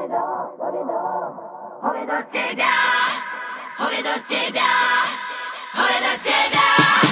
уведу тебя, уведу тебя, уведу тебя.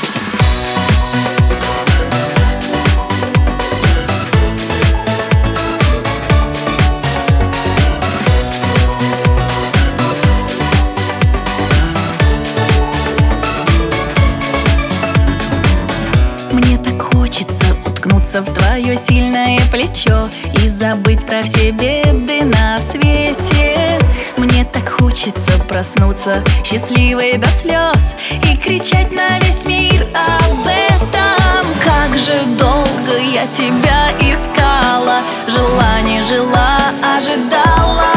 Мне так хочется уткнуться в твое сильное плечо и забыть про все беды на свете. Мне так хочется проснуться счастливой до слез и кричать на весь мир об этом. Как же долго я тебя искала, жила, не жила, ожидала.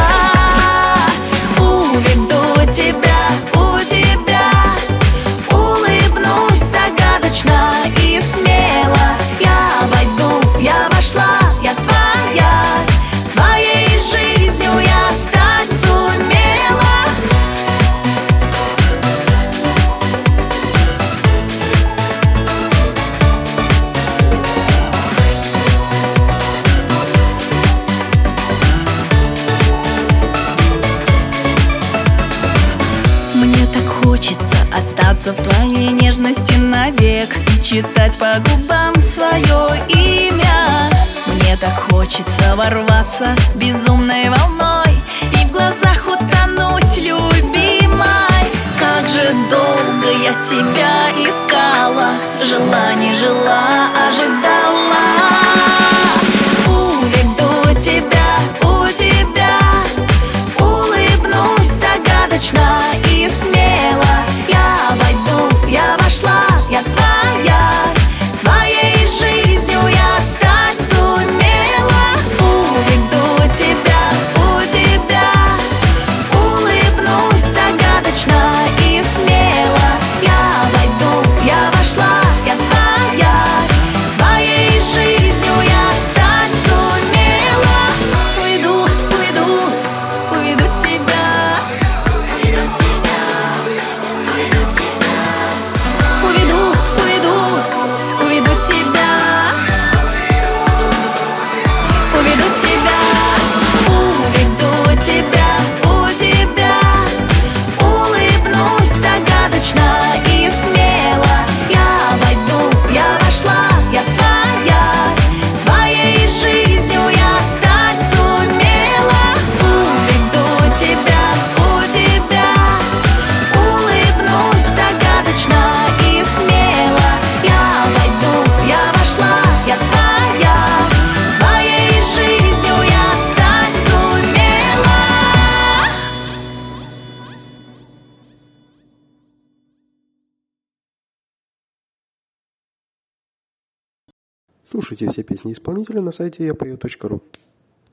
Уведу тебя, у тебя улыбнусь загадочно и смело. Я войду, я вошла, я твоя, твоей жизнью я стать сумела. Мне так хочется остаться в твоей нежности навек и читать по губам свое имя. Мне так хочется ворваться безумной волной и в глазах утонуть, любимой. Как же долго я тебя искала, жила, не жила, ожидала. Уведу тебя, у тебя улыбнусь загадочно и смело. Я войду, я вошла, я твоя, твоей жизнью я стать сумела. Уведу тебя, у тебя улыбнусь загадочно и смело. Я войду, я вошла, я твоя, твоей жизнью я стать сумела. Уйду, уйду, уведу тебя. Уведу, уведу, уведу тебя. Уведу тебя, уведу тебя, у тебя улыбнусь загадочно и смело. Я войду, я вошла, я твоя, твоей жизнью я стать сумела. Уведу тебя, у тебя улыбнусь загадочно и смело. Я войду, я вошла, я твоя, твоей жизнью я стать сумела. Слушайте все песни исполнителя на сайте yapою.ru.